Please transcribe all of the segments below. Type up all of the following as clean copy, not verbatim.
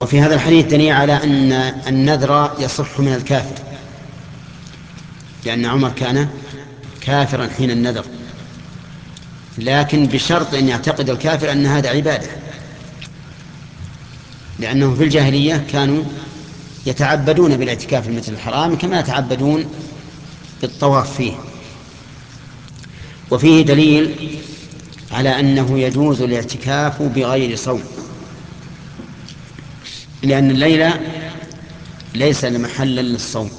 وفي هذا الحديث دليل على أن النذر يصح من الكافر، لأن عمر كان كافرا حين النذر، لكن بشرط أن يعتقد الكافر أن هذا عبادة، لأنهم في الجاهلية كانوا يتعبدون بالاعتكاف في المسجد الحرام كما يتعبدون بالطواف فيه. وفيه دليل على أنه يجوز الاعتكاف بغير صوم، لأن الليلة ليس محلا للصوم،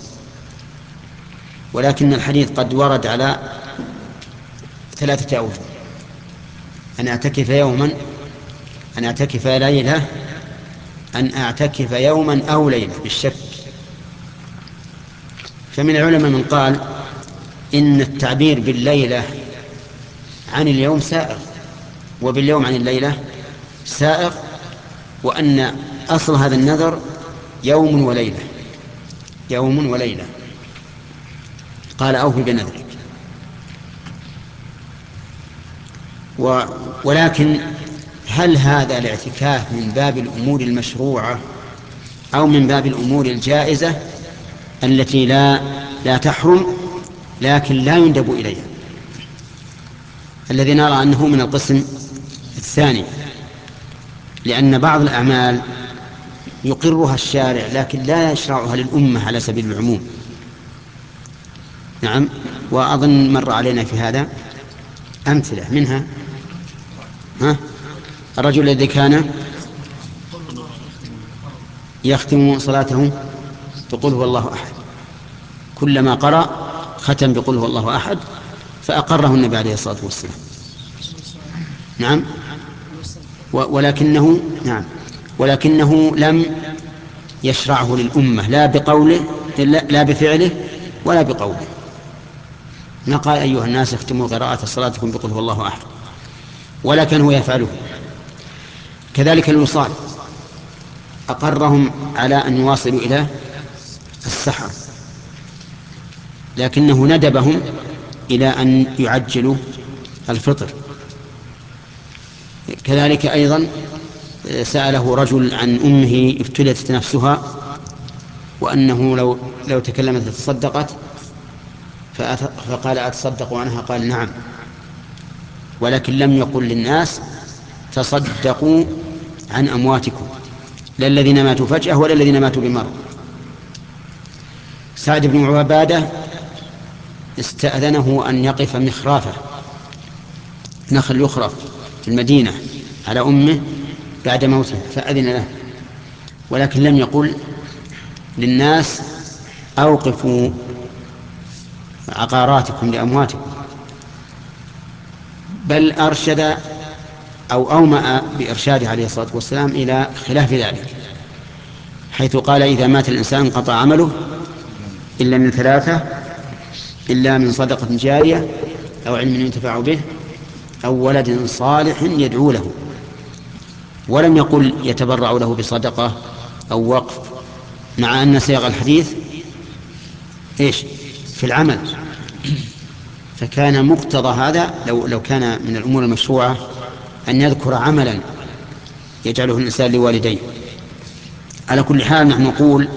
ولكن الحديث قد ورد على 3 أوجه: أن أعتكف يوما، أن أعتكف ليلة، أن أعتكف يوما أو ليلة بالشك. فمن العلماء من قال إن التعبير بالليلة عن اليوم سائغ، وباليوم عن الليلة سائغ، وأن أصل هذا النذر يوم وليلة، يوم وليلة. قال أوفي بنذرك. ولكن هل هذا الاعتكاف من باب الأمور المشروعة أو من باب الأمور الجائزة التي لا تحرم لكن لا يندب إليها؟ الذي نرى أنه من القسم الثاني، لأن بعض الأعمال يقرها الشارع لكن لا يشرعها للأمة على سبيل العموم. نعم، وأظن مر علينا في هذا أمثلة منها الرجل الذي كان يختم صلاته بقول هو الله أحد، كلما قرأ ختم بقول هو الله أحد، فأقره النبي عليه الصلاة والسلام. نعم، ولكنه لم يشرعه للأمة، لا بقوله لا بفعله ولا بقوله. نقال أيها الناس اختموا قراءة صلاتكم بقول هو الله أحد، ولكن هو يفعله. كذلك الوصال، أقرهم على أن يواصلوا إلى السحر، لكنه ندبهم إلى أن يعجلوا الفطر. كذلك أيضا سأله رجل عن أمه ابتلت نفسها، وأنه لو تكلمت تصدقت، فقال أتصدق عنها؟ قال نعم، ولكن لم يقل للناس تصدقوا عن أمواتكم، لا الذين ماتوا فجأة ولا الذين ماتوا بمرض. سعد بن عبادة استأذنه أن يقف مخرافة، نخل يخرف في المدينة على أمه بعد موتها، فأذن له، ولكن لم يقل للناس أوقفوا عقاراتكم لأمواتكم، بل أرشد أو أومأ بإرشاده عليه الصلاة والسلام إلى خلاف ذلك، حيث قال إذا مات الإنسان انقطع عمله إلا من 3: إلا من صدقة جارية أو علم ينتفع به أو ولد صالح يدعو له. ولم يقل يتبرع له بصدقة أو وقف، مع أن صيغ الحديث في العمل. فكان مقتضى هذا لو كان من الأمور المشروعة أن يذكر عملا يجعله الإنسان لوالديه. على كل حال نحن نقول